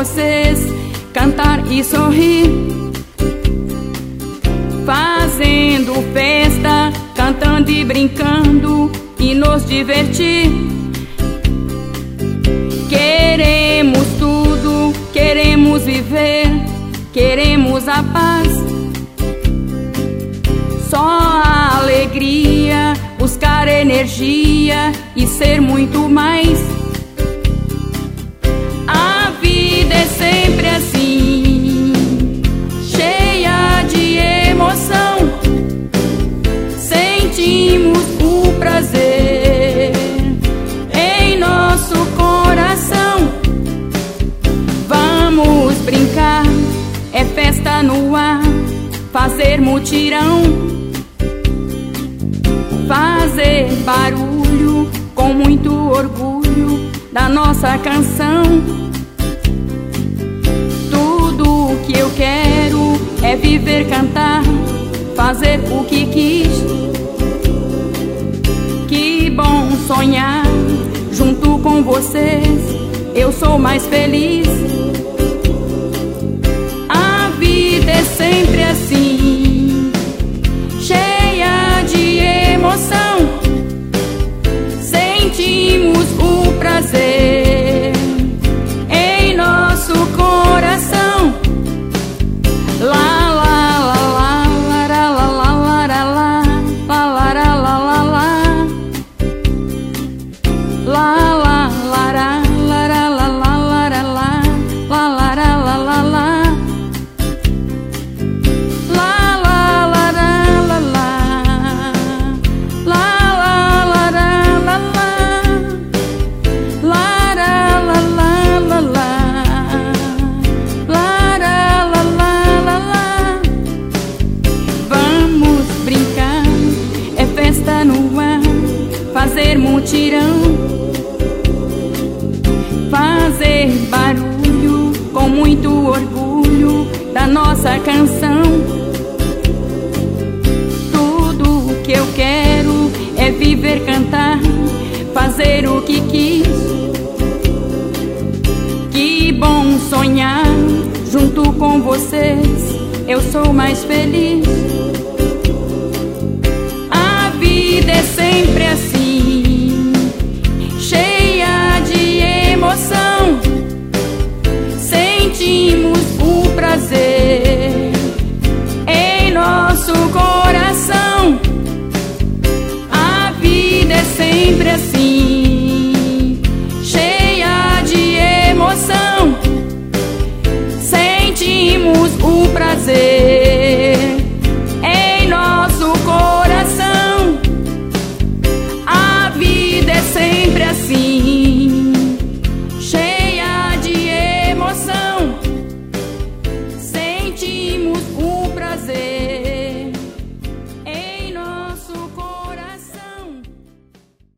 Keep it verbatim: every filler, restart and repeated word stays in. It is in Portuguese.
vocês cantar e sorrir, fazendo festa, cantando e brincando e nos divertir. Queremos tudo, queremos viver, queremos a paz, só a alegria, buscar energia e ser muito mais. A vida é sempre assim, cheia de emoção. Sentimos o prazer em nosso coração. Vamos brincar, é festa no ar, fazer mutirão, fazer barulho com muito orgulho da nossa canção. Tudo que eu quero é viver, cantar, fazer o que quis. Que bom sonhar junto com vocês, eu sou mais feliz. A vida é sempre assim, cheia de emoção. Sentimos o prazer em nosso coração. Lá, lá, lá, lá, lá, lá, lá, lá, lá, lá, lá, lá, lá, lá. Lá, lá, lá, lá, lá, lá, lá, lá, lá, lá, lá, lá, lá, lá. Fazer mutirão, fazer barulho com muito orgulho da nossa canção. Tudo que eu quero é viver, cantar, fazer o que quis. Que bom sonhar junto com vocês, eu sou mais feliz. A vida é sempre assim, cheia de emoção. Sentimos o prazer em nosso coração. A vida é sempre assim, cheia de emoção. Sentimos o prazer